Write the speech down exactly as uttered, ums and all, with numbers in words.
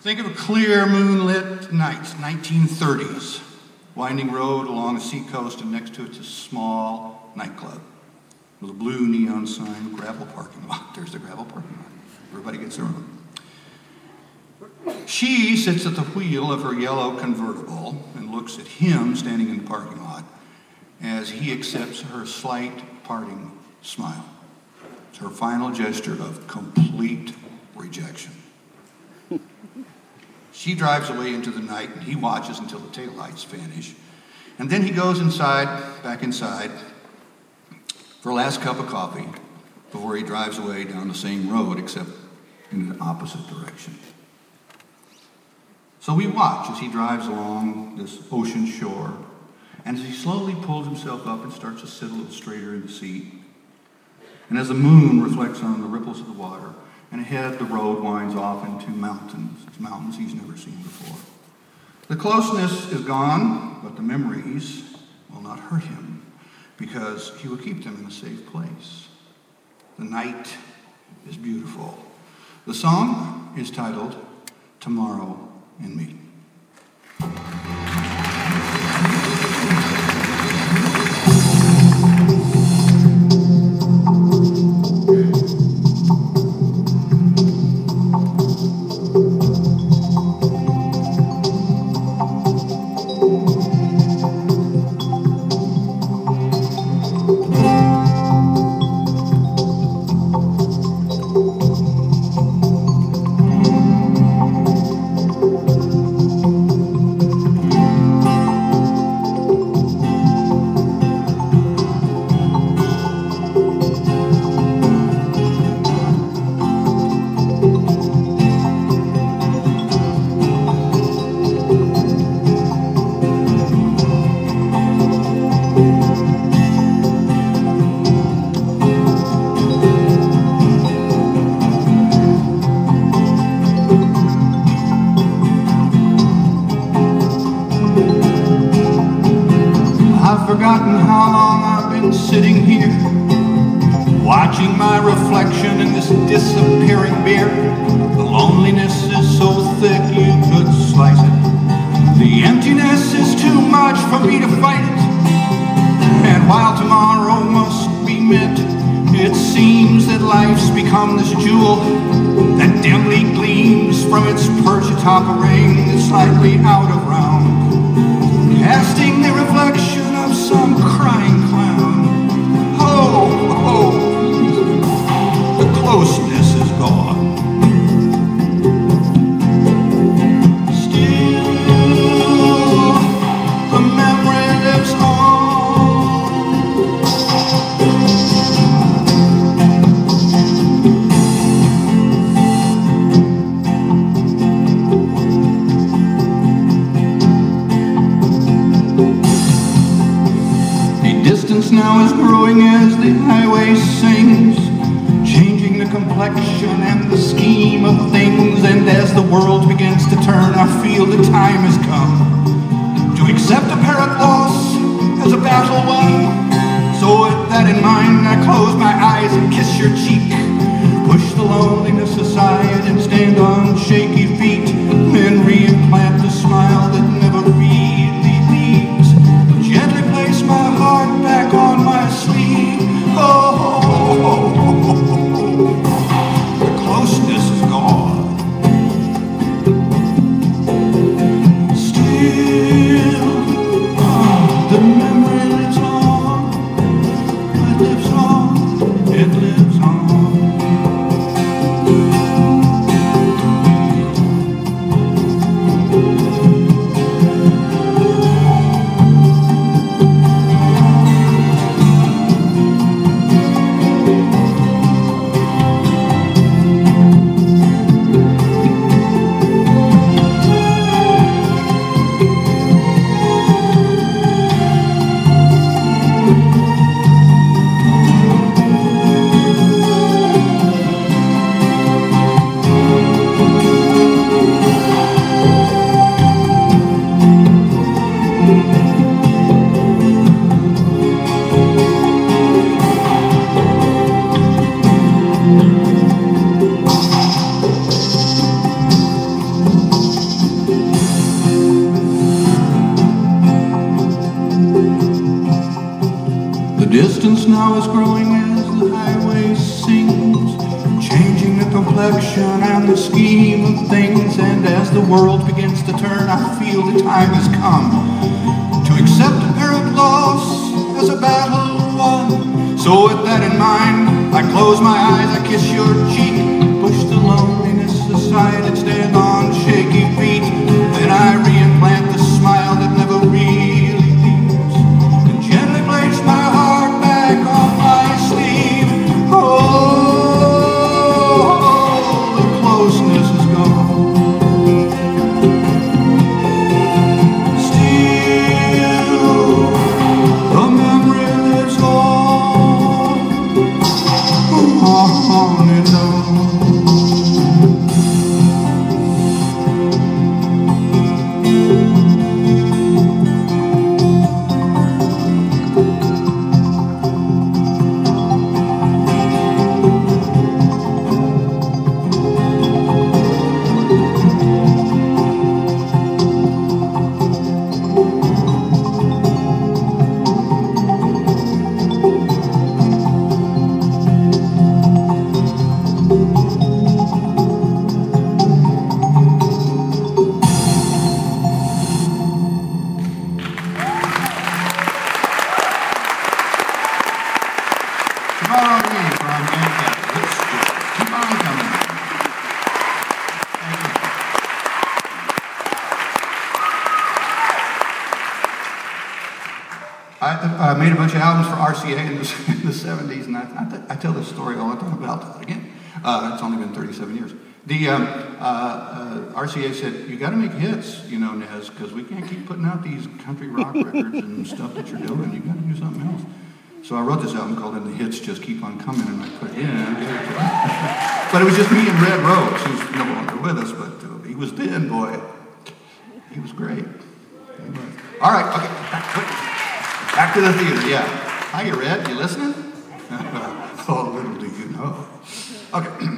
Think of a clear moonlit night, nineteen thirties. Winding road along the seacoast, and next to it's a small nightclub with a blue neon sign, gravel parking lot. There's the gravel parking lot. Everybody gets their room. She sits at the wheel of her yellow convertible and looks at him standing in the parking lot as he accepts her slight parting smile. It's her final gesture of complete rejection. She drives away into the night, and he watches until the taillights vanish. And then he goes inside, back inside, for a last cup of coffee before he drives away down the same road, except in the opposite direction. So we watch as he drives along this ocean shore, and as he slowly pulls himself up and starts to sit a little straighter in the seat, and as the moon reflects on the ripples of the water, and ahead the road winds off into mountains. It's mountains he's never seen before. The closeness is gone, but the memories will not hurt him because he will keep them in a safe place. The night is beautiful. The song is titled Tomorrow and Me. Forgotten how long I've been sitting here, watching my reflection in this disappearing beer. The loneliness is so thick you could slice it. The emptiness is too much for me to fight it. And while tomorrow must be met, it seems that life's become this jewel that dimly gleams from its perch atop a ring that's slightly out of round, casting the reflection of some crying clown. Oh, oh, the closeness is gone. Still, the memory lives on. Distance now is growing as the highway sings, changing the complexion and the scheme of things. And as the world begins to turn, I feel the time has come to accept apparent loss as a battle won. So with that in mind, I close my eyes and kiss your cheek, push the loneliness aside and stand on shaky feet, then reimplant the smile that never really leaves. Gently place my heart back on my sleeve. Oh, the closeness is gone. Still, oh, the memory lives on. It lives on. It lives on. I was growing as the highway sings, changing the complexion and the scheme of things. And as the world begins to turn, I feel the time has come to accept apparent loss as a battle won. So with that in mind, I close my eyes, I kiss your cheek, push the loneliness aside and stand on shaky feet. Then I reimplant the smile that never really leaves, and gently place my heart back on my sleeve. Oh, the closeness is gone. Still, the memory lives on, on and on. Tomorrow Eve from Manhattan. Let's do it. Keep on coming. Thank you. I uh, made a bunch of albums for R C A in the, in the seventies, and I, I, I tell this story all the time about that again. Uh, it's only been thirty-seven years. The um, uh, uh, R C A said, you got to make hits, you know, Nez, because we can't keep putting out these country rock records and stuff that you're doing. You got to do something else. So I wrote this album called "And the Hits Just Keep on Coming," and I put it in and gave it to him. But it was just me and Red Rose, who's no longer with us, but uh, he was then, boy. He was great. He was. All right, okay, back, back to the theater, yeah. Hi, you Red, you listening? Oh, little do you know. Okay.